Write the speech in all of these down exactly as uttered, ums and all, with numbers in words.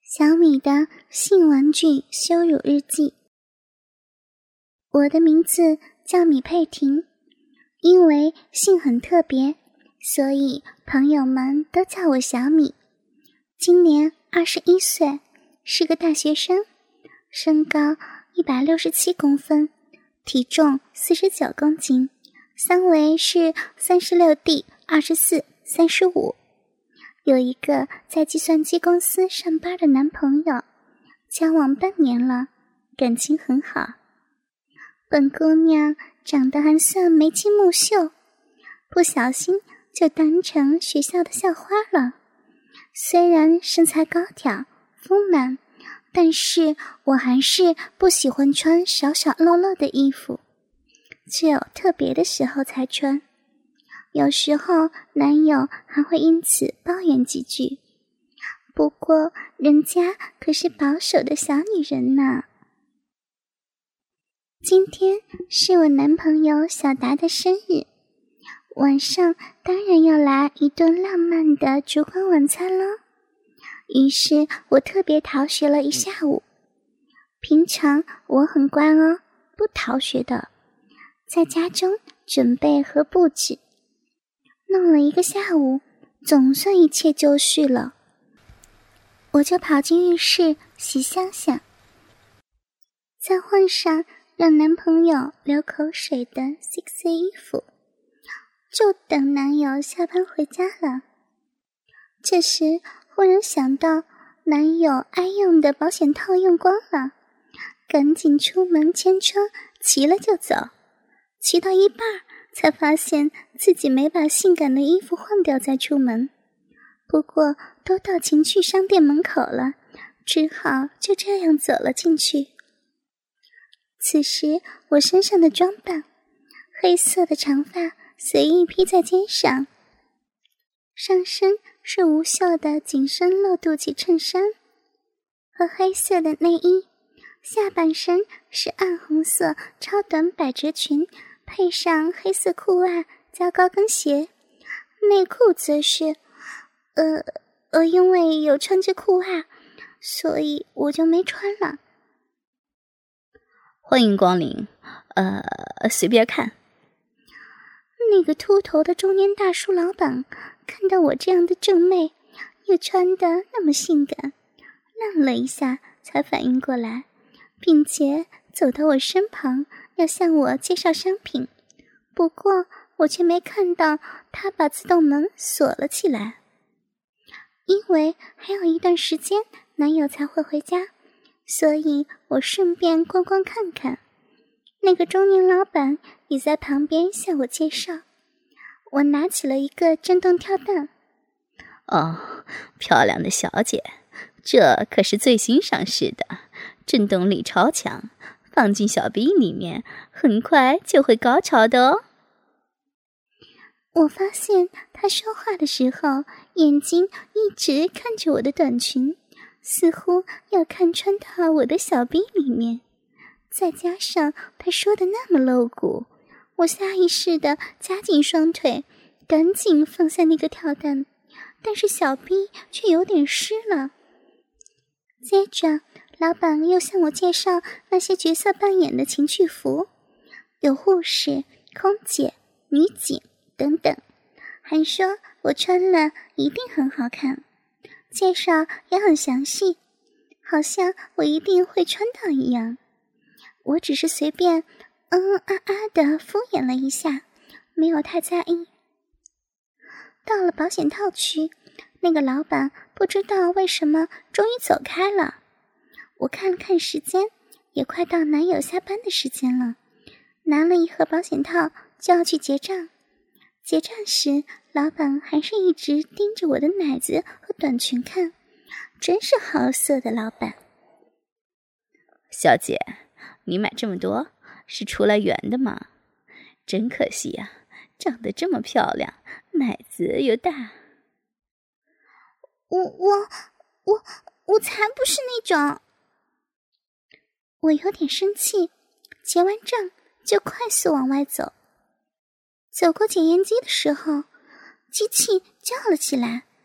小米的性玩具羞辱日记。我的名字叫米佩婷，因为姓很特别，所以朋友们都叫我小米。今年二十一岁，是个大学生，身高一百六十七公分，体重四十九公斤，三围是 三十六 D 二十四 三十五。有一个在计算机公司上班的男朋友，交往半年了，感情很好。本姑娘长得还算眉清目秀，不小心就当成学校的校花了。虽然身材高挑丰满，但是我还是不喜欢穿少少露露的衣服，只有特别的时候才穿。有时候男友还会因此抱怨几句，不过人家可是保守的小女人呢。今天是我男朋友小达的生日，晚上当然要来一顿浪漫的烛光晚餐咯。于是我特别逃学了一下午。平常我很乖哦，不逃学的，在家中准备和布置。弄了一个下午，总算一切就绪了。我就跑进浴室洗香香，再换上让男朋友流口水的 sexy 衣服，就等男友下班回家了。这时忽然想到男友爱用的保险套用光了，赶紧出门牵车骑了就走。骑到一半才发现自己没把性感的衣服换掉再出门，不过都到情趣商店门口了，只好就这样走了进去。此时我身上的装扮，黑色的长发随意披在肩上，上身是无袖的紧身露肚脐衬衫和黑色的内衣，下半身是暗红色超短百褶裙，配上黑色裤袜加高跟鞋，内裤则是呃呃，因为有穿着裤袜，所以我就没穿了。 欢迎光临，呃，随便看。 那个秃头的中年大叔老板看到我这样的正妹，又穿得那么性感，愣了一下才反应过来，并且走到我身旁要向我介绍商品，不过我却没看到他把自动门锁了起来。因为还有一段时间男友才会回家，所以我顺便逛逛看看。那个中年老板也在旁边向我介绍。我拿起了一个震动跳蛋。 哦，漂亮的小姐，这可是最新上市的，震动力超强，放进小臂里面，很快就会高潮的哦。 我发现他说话的时候，眼睛一直看着我的短裙，似乎要看穿到我的小臂里面。再加上他说的那么露骨，我下意识地夹紧双腿，赶紧放下那个跳蛋，但是小臂却有点湿了。接着老板又向我介绍那些角色扮演的情趣服，有护士、空姐、女警等等，还说我穿了一定很好看，介绍也很详细，好像我一定会穿到一样。我只是随便嗯嗯啊啊的敷衍了一下，没有太在意。到了保险套区，那个老板不知道为什么终于走开了。我看了看时间，也快到男友下班的时间了，拿了一盒保险套就要去结账。结账时，老板还是一直盯着我的奶子和短裙看，真是好色的老板。 小姐，你买这么多是出来圆的吗？真可惜呀、啊，长得这么漂亮，奶子又大。 我我我我才不是那种。我有点生气，结完账就快速往外走。走过检验机的时候，机器叫了起来，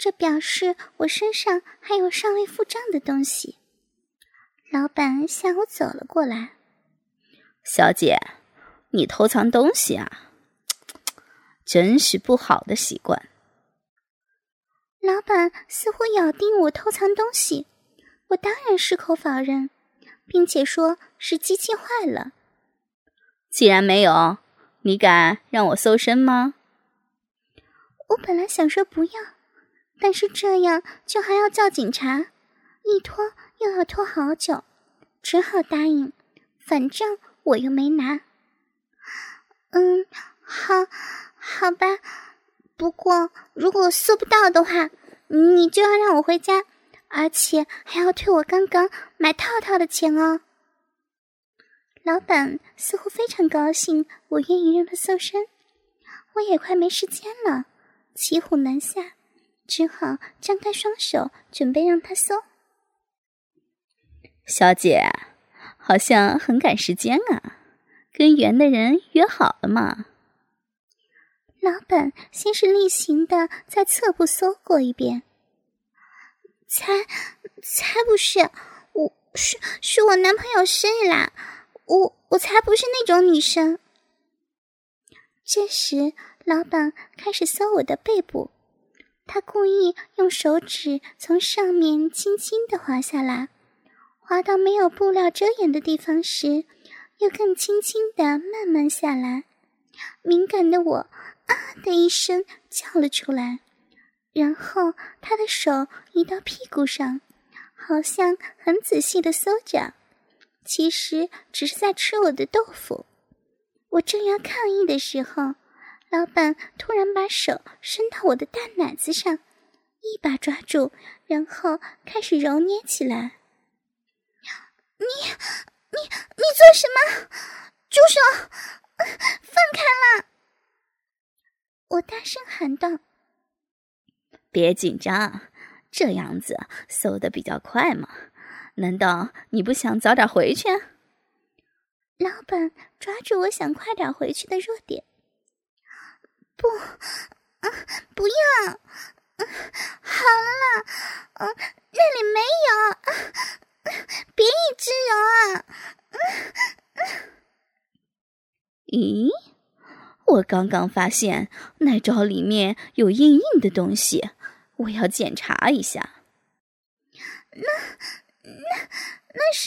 这表示我身上还有尚未付账的东西。老板向我走了过来。 小姐，你偷藏东西啊？真是不好的习惯。 老板似乎咬定我偷藏东西，我当然矢口否认，并且说是机器坏了。 既然没有，你敢让我搜身吗？ 我本来想说不要，但是这样就还要叫警察，一拖又要拖好久，只好答应，反正我又没拿。嗯，好，好吧，不过如果搜不到的话，你就要让我回家，而且还要退我刚刚买套套的钱哦。老板似乎非常高兴我愿意让他搜身，我也快没时间了，骑虎难下，只好张开双手准备让他搜。 小姐，好像很赶时间啊，跟园的人约好了吗？ 老板先是例行的在侧部搜过一遍。才才不是，我是是我男朋友生日啦，我我才不是那种女生。这时老板开始搜我的背部，他故意用手指从上面轻轻地滑下来，滑到没有布料遮掩的地方时，又更轻轻地慢慢下来。敏感的我啊的一声叫了出来，然后他的手移到屁股上，好像很仔细地搜着，其实只是在吃我的豆腐。我正要抗议的时候，老板突然把手伸到我的大奶子上，一把抓住，然后开始揉捏起来。你你你做什么？住手！放开啦！我大声喊道。 别紧张，这样子搜得比较快嘛。难道你不想早点回去？ 老板抓住我想快点回去的弱点。不，嗯，不要，嗯，好了啦，嗯，那里没有，嗯，别一直揉啊。嗯嗯、 咦，我刚刚发现奶罩里面有硬硬的东西，我要检查一下。 那那那是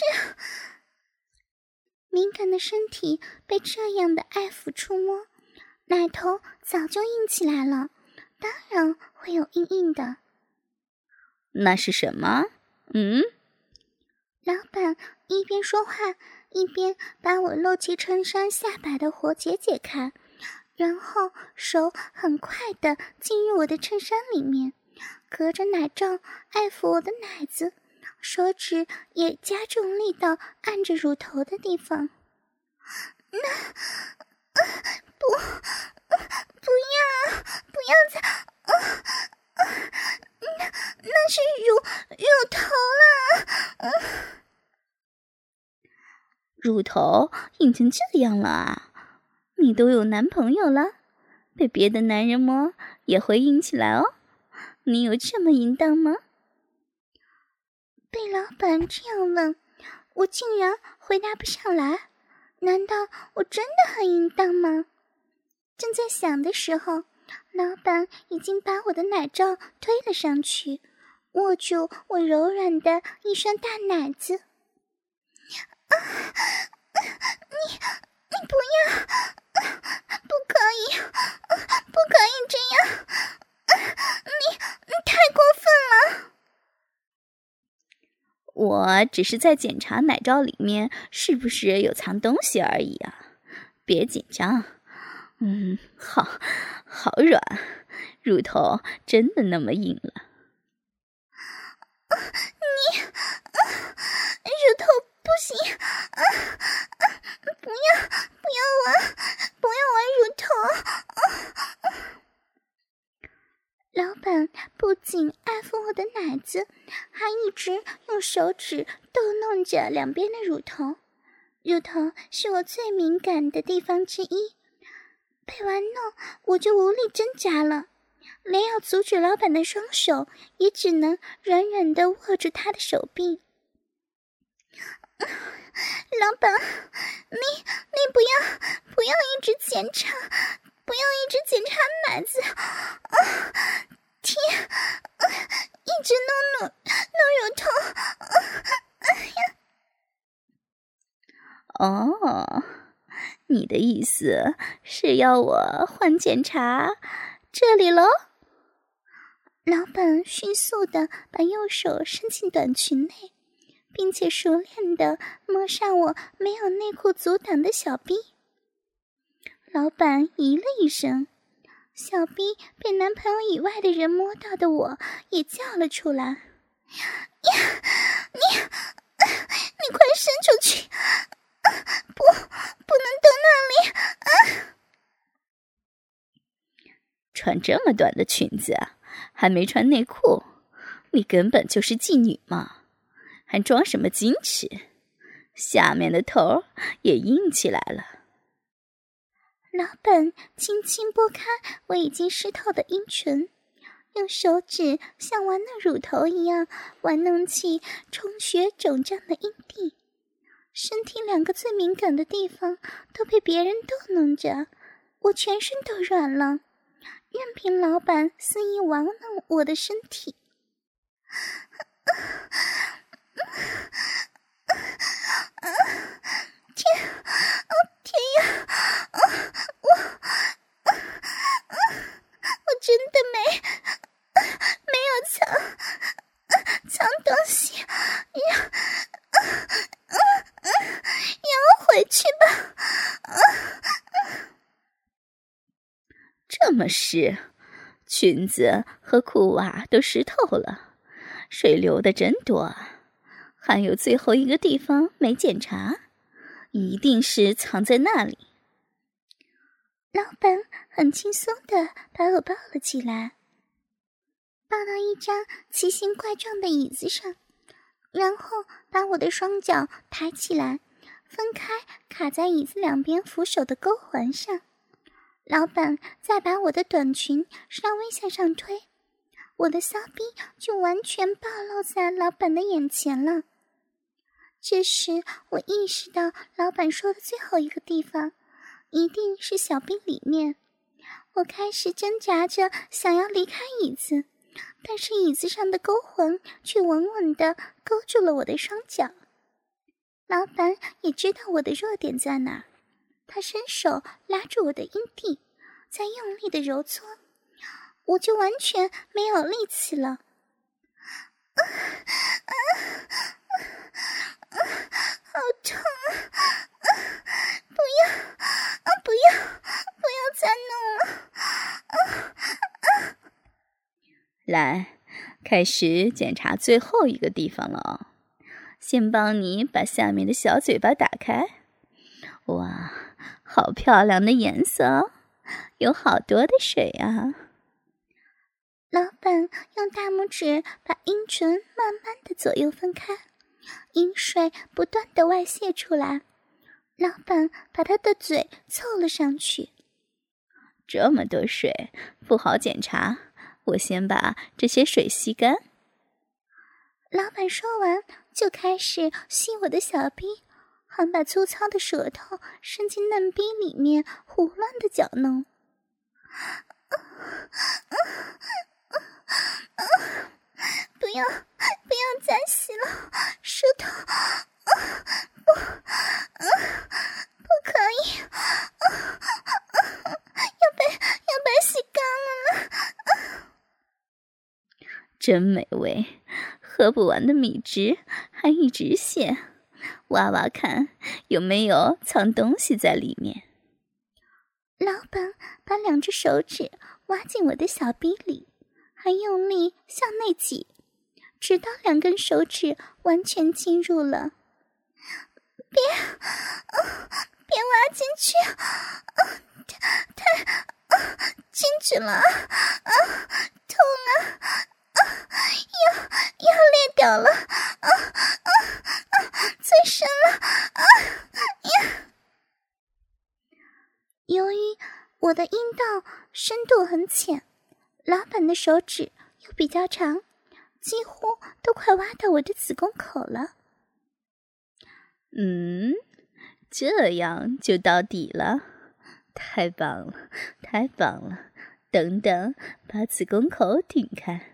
敏感的身体被这样的爱抚触摸，奶头早就硬起来了，当然会有硬硬的。 那是什么？嗯？ 老板一边说话一边把我露脐衬衫下摆的活结解开，然后手很快地进入我的衬衫里面，隔着奶罩爱抚我的奶子，手指也加重力道按着乳头的地方。那、呃、不、呃、不要不要再、呃呃、那那是乳乳头了、呃、 乳头硬成这样了啊？你都有男朋友了，被别的男人摸也会硬起来哦。你有这么淫荡吗？ 被老板这样问，我竟然回答不上来。难道我真的很淫荡吗？正在想的时候，老板已经把我的奶罩推了上去，握住我柔软的一双大奶子。啊，你你不要，不可以，不可以这样，你你太过分了。 我只是在检查奶罩里面是不是有藏东西而已啊，别紧张。嗯，好，好软，乳头真的那么硬了。 你，乳头不行，啊啊！不要，不要玩，不要玩乳头！啊啊、老板不仅爱抚我的奶子，还一直用手指逗弄着两边的乳头。乳头是我最敏感的地方之一，被玩弄我就无力挣扎了。 连要阻止老板的双手也只能软软地握住他的手臂。老板，你你不要不要一直检查，不要一直检查奶子，啊，天，啊，一直弄弄弄乳头，啊，哎呀！ 哦，你的意思是要我换检查这里喽？ 老板迅速地把右手伸进短裙内，并且熟练地摸上我没有内裤阻挡的小臂。老板咦了一声，小臂被男朋友以外的人摸到的我也叫了出来：“呀，你，你快伸出去！啊，不，不能到那里！啊！” 穿这么短的裙子啊，还没穿内裤，你根本就是妓女嘛，还装什么矜持？下面的头也硬起来了。 老板轻轻拨开我已经湿透的阴唇，用手指像玩弄乳头一样玩弄起充血肿胀的阴蒂，身体两个最敏感的地方都被别人逗弄着，我全身都软了，任凭老板肆意玩弄我的身体。天，哦天呀！啊，我，啊啊，我真的没没有藏藏东西，让啊啊啊，让我回去吧！啊啊， 这么湿，裙子和裤袜都湿透了，水流的真多啊！还有最后一个地方没检查，一定是藏在那里。 老板很轻松地把我抱了起来，抱到一张奇形怪状的椅子上，然后把我的双脚抬起来，分开卡在椅子两边扶手的钩环上。老板再把我的短裙稍微向上推，我的骚逼就完全暴露在老板的眼前了。这时我意识到老板说的最后一个地方一定是小臂里面，我开始挣扎着想要离开椅子，但是椅子上的钩环却稳稳地勾住了我的双脚。老板也知道我的弱点在哪，他伸手拉住我的阴蒂，再用力地揉搓，我就完全没有力气了。啊啊啊，好痛啊！啊，不要啊，不要不要再弄了！啊啊！ 来，开始检查最后一个地方了哦。先帮你把下面的小嘴巴打开。哇，好漂亮的颜色哦，有好多的水啊！ 老板用大拇指把阴唇慢慢的左右分开，阴水不断的外泄出来。老板把他的嘴凑了上去。 这么多水，不好检查，我先把这些水吸干。 老板说完，就开始吸我的小逼，还把粗糙的舌头伸进嫩逼里面胡乱的搅弄。不要不要再吸了，舌头，啊，不，啊，不可以，啊啊，要被要被吸干了呢，啊！ 真美味，喝不完的蜜汁还一直泻，挖挖看有没有藏东西在里面。 老板把两只手指挖进我的小逼里，还用力向内挤，直到两根手指完全进入了。别，啊，别挖进去，啊，太，啊，进去了，啊，痛啊，啊，要要裂掉了，啊啊啊，最深了，啊呀！由于我的阴道深度很浅，老的手指又比较长，几乎都快挖到我的子宫口了。 嗯，这样就到底了，太棒了，太棒了！等等，把子宫口顶开。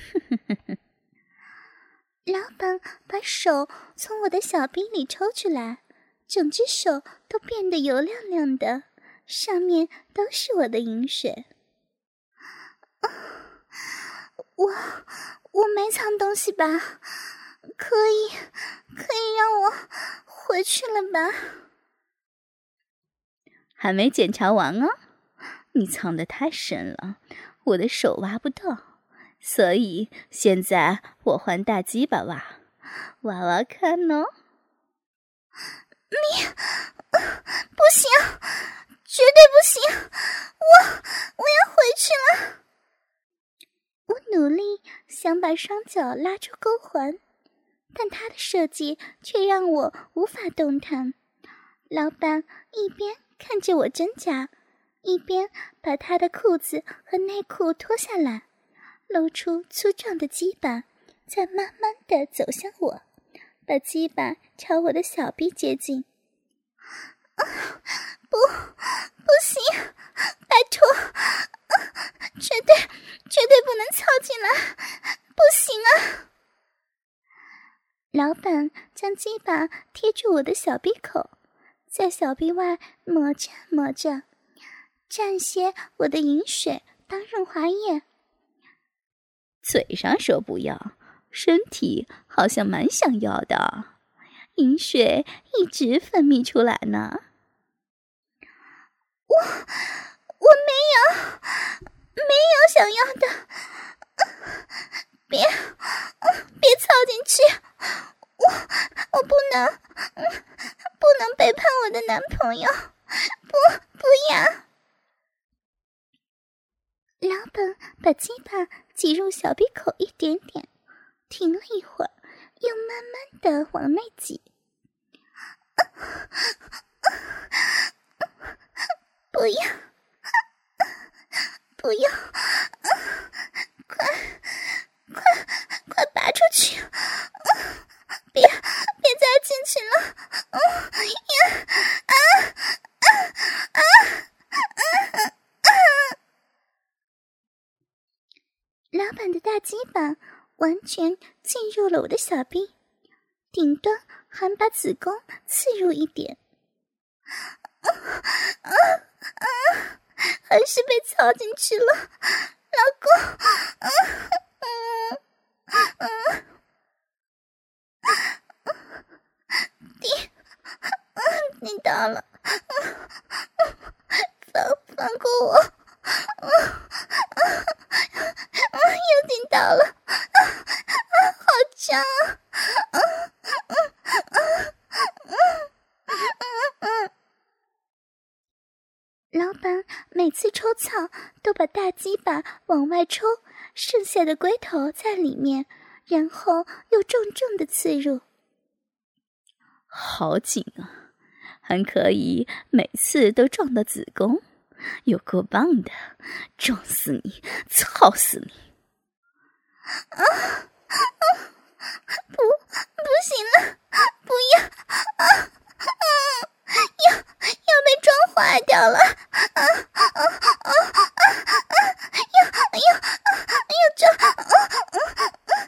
老板把手从我的小臂里抽出来，整只手都变得油亮亮的，上面都是我的饮水。啊、我我没藏东西吧？可以可以让我回去了吧？ 还没检查完啊，你藏得太深了，我的手挖不到，所以现在我换大鸡巴挖，挖挖看哦。 你不行，绝对不行，我我要回去了。我努力想把双脚拉出钩环，但他的设计却让我无法动弹。老板一边看着我挣扎，一边把他的裤子和内裤脱下来，露出粗壮的鸡巴，再慢慢地走向我，把鸡巴朝我的小臂接近。啊、不不行，拜托、啊、绝对绝对不能操进来，不行啊！老板将鸡巴贴住我的小臂口，在小臂外磨着磨着，蘸些我的饮水当润滑液。 嘴上说不要，身体好像蛮想要的，饮水一直分泌出来呢。 我我没有没有想要的，别别操进去，我我不能不能背叛我的男朋友，不不要。老板把鸡巴挤入小臂口一点点，停了一会儿，又慢慢的往内挤。不要不要，快快快拔出去，别别再进去了，呀啊啊啊啊啊！老板的大鸡巴完全进入了我的小臂，顶端还把子宫刺入一点。啊啊啊！还是被操进去了，老公。嗯嗯嗯，你你到了，放放过我。嗯嗯嗯，又听到了，好胀啊！嗯嗯嗯嗯嗯嗯。老板每次抽草都把大鸡巴往外抽，剩下的龟头在里面，然后又重重的刺入。 好紧啊，还可以每次都撞到子宫，有够棒的，撞死你，操死你！ 啊啊！不，不行了，不要！啊啊！要要被撞坏掉了！啊啊啊啊啊！要要要撞！啊啊啊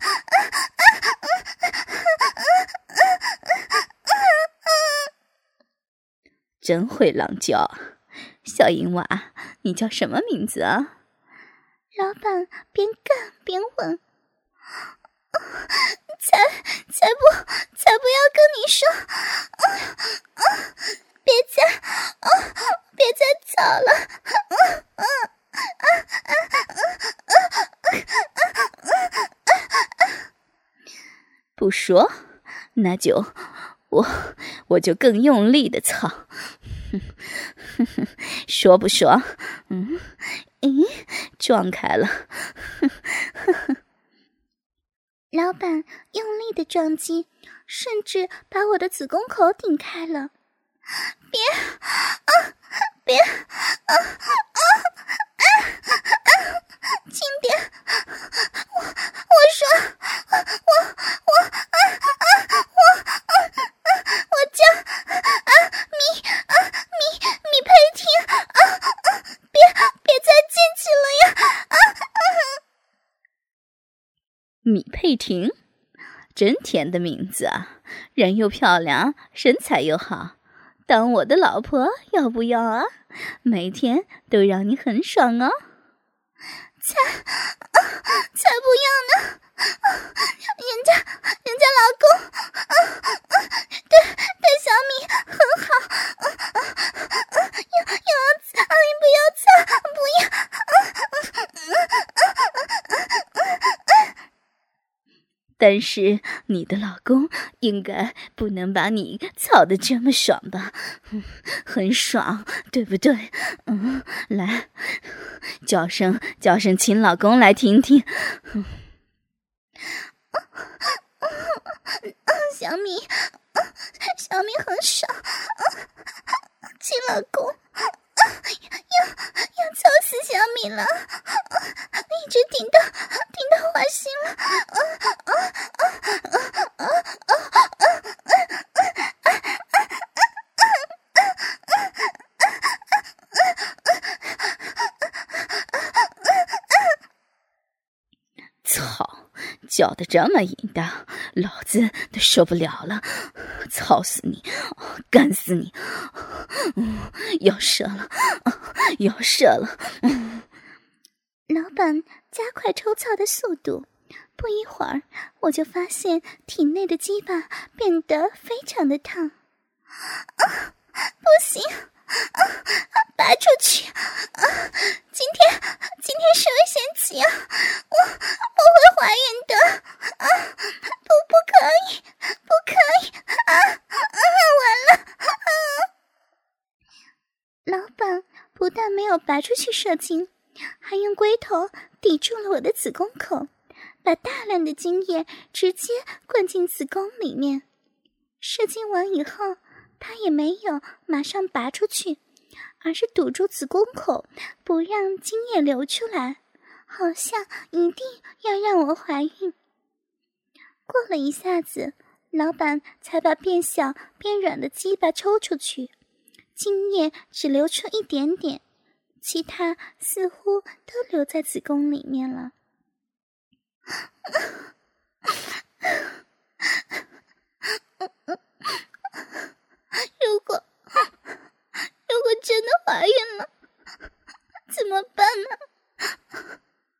啊！ 真会浪叫，小淫娃，你叫什么名字啊？ 老板边干边问。才才不才不要跟你说！啊啊！别再啊！别再吵了！啊啊啊啊啊啊！ 不说，那就我我就更用力的操。说不说？嗯，咦，撞开了。 老板用力的撞击，甚至把我的子宫口顶开了。别啊！别啊啊啊啊！ 轻点！我我说我我啊啊我啊啊我叫啊米啊米米佩婷啊啊！别别再进去了呀！啊啊！ 米佩婷，真甜的名字啊！人又漂亮，身材又好，当我的老婆要不要啊？每天都让你很爽哦！ 才啊才不要呢！啊，人家人家老公啊啊对对小米很好啊啊啊！要要啊你不要擦，不要啊啊啊啊啊啊！ 但是你的老公应该不能把你操得这么爽吧？嗯，很爽，对不对？嗯，来，叫声叫声亲老公来听听。嗯， 小米，小米很爽，亲老公，要要操死小米了，一直顶到顶到花心了。 操，叫得这么淫荡，老子都受不了了！操死你，干死你！嗯，要射了，要射了！嗯， 老板加快抽操的速度，不一会儿，我就发现体内的鸡巴变得非常的烫。啊，不行！啊，拔出去！啊，今天今天是危险期啊！我我会怀孕的！啊，不不可以，不可以！啊啊，完了！啊！老板不但没有拔出去射精，还用龟头抵住了我的子宫口，把大量的精液直接灌进子宫里面。射精完以后，他也没有马上拔出去，而是堵住子宫口，不让精液流出来，好像一定要让我怀孕。过了一下子，老板才把变小变软的鸡巴抽出去，精液只流出一点点，其他似乎都留在子宫里面了。如果如果真的怀孕了，怎么办呢？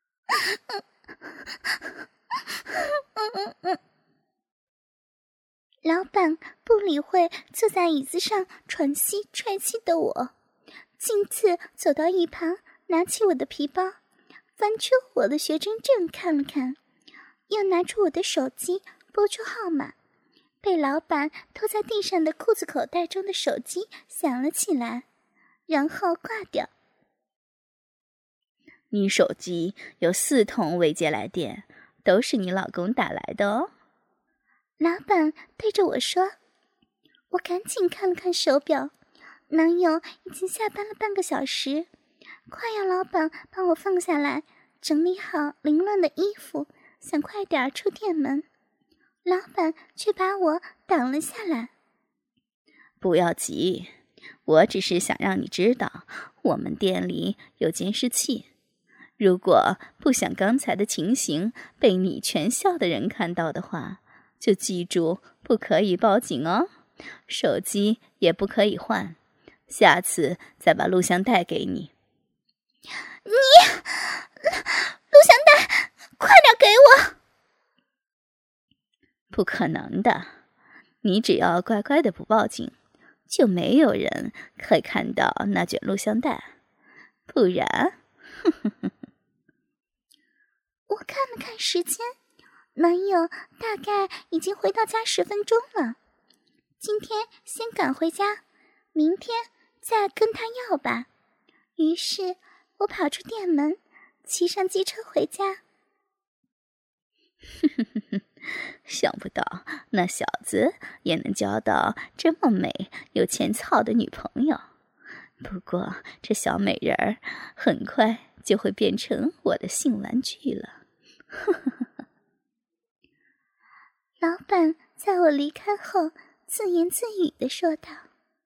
老板不理会坐在椅子上喘息踹气的我，径自走到一旁，拿起我的皮包，翻出我的学生证看了看，又拿出我的手机拨出号码。被老板拖在地上的裤子口袋中的手机响了起来，然后挂掉。 你手机有四通未接来电，都是你老公打来的哦。 老板对着我说。我赶紧看了看手表，男友已经下班了半个小时，快要老板帮我放下来，整理好凌乱的衣服，想快点出店门。老板却把我挡了下来。 不要急，我只是想让你知道，我们店里有监视器。如果不想刚才的情形被你全校的人看到的话，就记住不可以报警哦，手机也不可以换，下次再把录像带给你。 你，录像带，快点给我！ 不可能的，你只要乖乖的不报警，就没有人可以看到那卷录像带，不然，哼哼哼。 我看了看时间，男友大概已经回到家十分钟了。今天先赶回家，明天再跟他要吧。于是我跑出店门，骑上机车回家。 想不到那小子也能交到这么美有钱操的女朋友，不过这小美人儿很快就会变成我的性玩具了。 老板在我离开后自言自语地说道。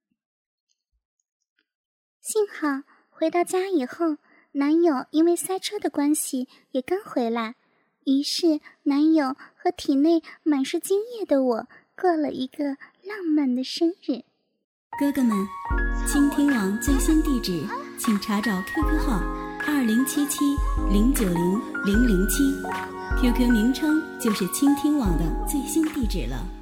幸好回到家以后，男友因为塞车的关系也刚回来，于是男友和体内满是精液的我过了一个浪漫的生日。 哥哥们，倾听网最新地址请查找 Q Q 号二零七七零九零零零七 ，Q Q 名称就是倾听网的最新地址了。